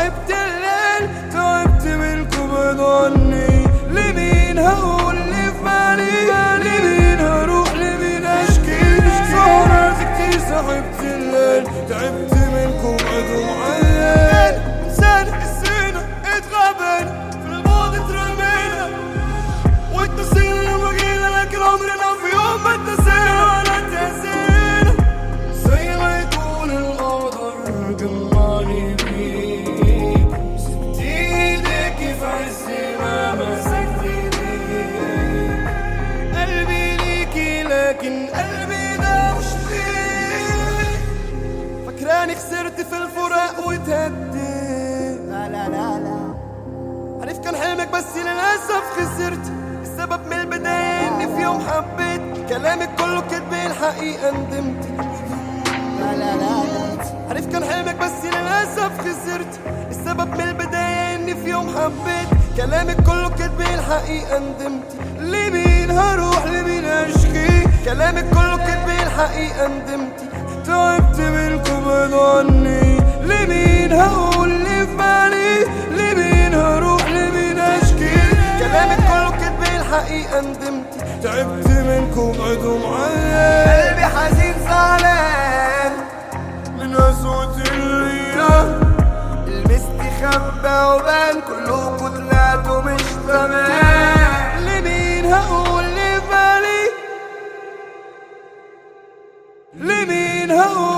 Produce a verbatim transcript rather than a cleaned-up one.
صاحبت الليل، تعبت منكم بعدوا عني. لمين هقول اللي في بالي؟ لمين هروح لمين اشكي؟ سهرة كتير صاحبت الليل، تعبت منكم بعدوا عني. انسان نسينا اتغابينا في الماضي ترمينا، واتنسينا لما جينا لكن عمرنا في يوم ما اتنسينا ولا اتهزينا. زي ما يقول القدر جمعني بيك، سبت ايديكي في عز ما مسكت ايديك. قلبي ليكي لكن قلبي ده مش فيك. فاكراني خسرت في الفراق وتهديت؟ لا لا لا لا، عارف كان حلمك بس للأسف خسرت. السبب من البداية اني في يوم حبيت، كلامك كله كدب الحقيقة ندمت. لا لا لا، عارف كان حلمك بس للأسف خسرت. السبب من البداية اني في يوم حبيت، كلامك كله كدب الحقيقة ندمت. لمين هروح لمين اشكي؟ كلامك كله كدب الحقيقة ندمت. تعبت منكم بعدوا عني. لمين هقول اللي في بالي؟ لمين هروح لمين اشكي؟ كلامك كله كدب الحقيقة ندمت. تعبت منكم بعدوا عني. قلبي حزين زعلان من قسوة الايام، المستخبى وبان كلكوا طلعتوا مش تمام. لمين هقول اللي في بالي؟ لمين هقول